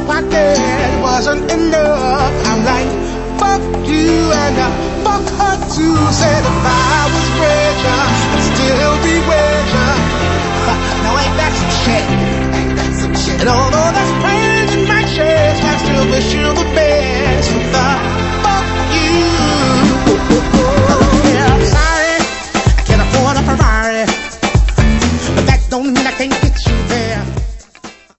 pocket wasn't enough. I'm like, fuck you and fuck her too. Said if I was richer, I'd still be with ya. Now ain't that some shit? And although there's pain in my chest, I still wish you the best.